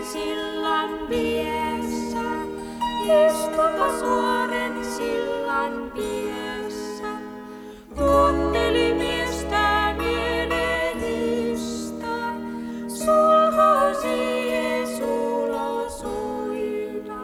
sillan viessä, istupa suoren sillan viessä. Kuunteli miestä mielehistä, sulhosi Jeesus uida.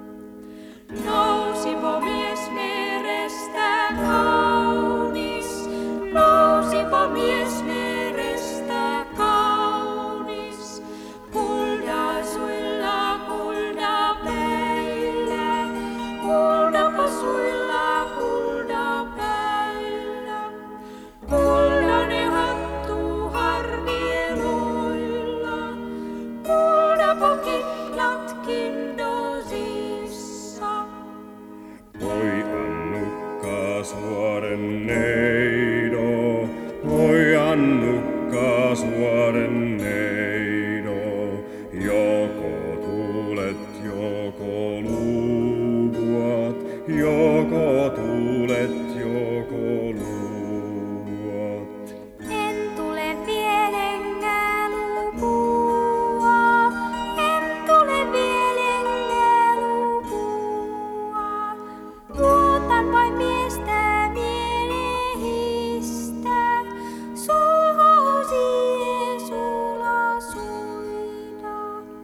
Nousipo mies merestä kaunis, nousipo mies merestä kaunis. Kulda suilla, kulda päillä, kuldapa suilla, kulda päillä. Kuldanen hattu harnieluilla, kuldapa kihlatkin dosissa. Oi Annukka suoren neido, oi Annukka suoren neido. Joko tulet, joko luupuat, joko tulet, joko luupuat. En tule vielä enkä lupua, en tule vielä enkä lupua. Luotan vain miestä mielehistä, sulhosi Jeesus uida.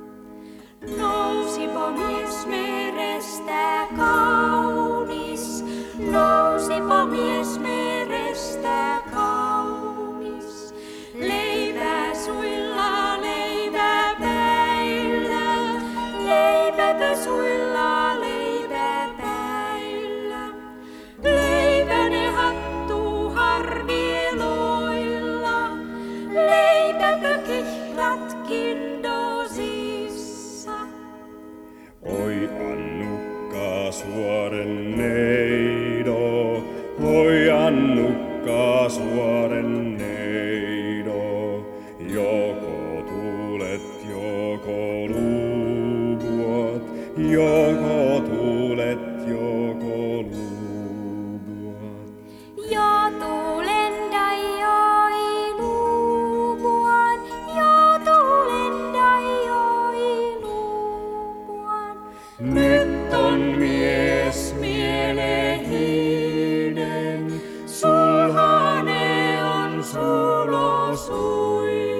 Nousipo mies merestä kaunis, nousipo mies merestä kaunis. Leipä suilla, leipä päillä, leipäpä suilla, leipä päillä. Leipäne hattu harnieloilla, leipäpä kihlatkin dosissa. Oi Annukka suoren neido, oi Annukka suoren neido. Joko tulet, joko luupuat, joko tulet, joko luupuat. Jo tulen dai oi luupuan, jo tulen dai oi luupuan. Nyt on mies mielehinen, sulhane on sulosuinen.